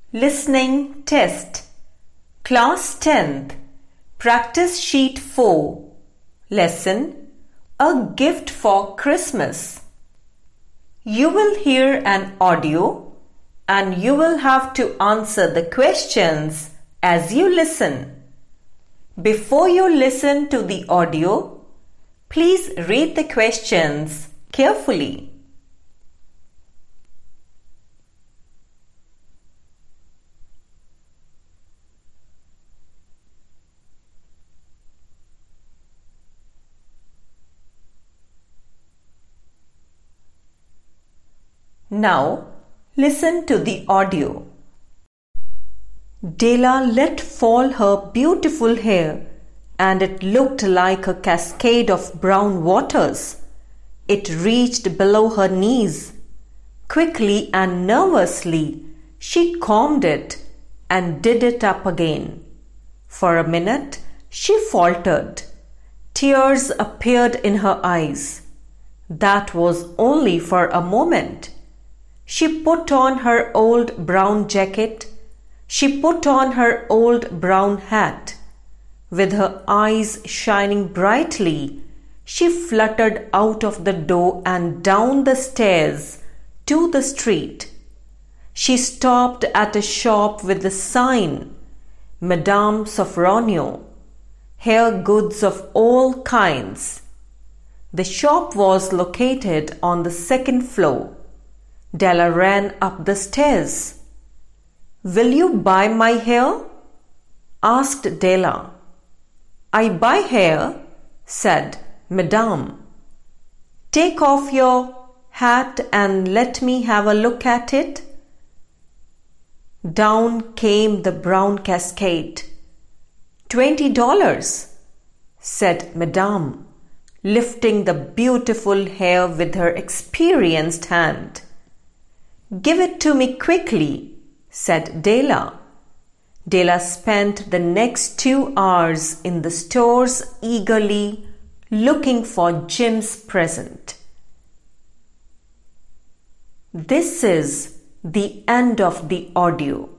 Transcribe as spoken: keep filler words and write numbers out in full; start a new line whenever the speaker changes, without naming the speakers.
Listening Test Class tenth Practice Sheet four Lesson A Gift for Christmas. You will hear an audio and you will have to answer the questions as you listen. Before you listen to the audio, please read the questions carefully. Now, listen to the audio. Della let fall her beautiful hair, and it looked like a cascade of brown waters. It reached below her knees. Quickly and nervously, she combed it and did it up again. For a minute, she faltered. Tears appeared in her eyes. That was only for a moment. She put on her old brown jacket. She put on her old brown hat. With her eyes shining brightly, she fluttered out of the door and down the stairs to the street. She stopped at a shop with the sign, Madame Sofronio, hair goods of all kinds. The shop was located on the second floor. Della ran up the stairs. "Will you buy my hair?" asked Della. "I buy hair," said Madame. "Take off your hat and let me have a look at it." Down came the brown cascade. Twenty dollars, said Madame, lifting the beautiful hair with her experienced hand. "Give it to me quickly," said Della. Della spent the next two hours in the stores eagerly looking for Jim's present. This is the end of the audio.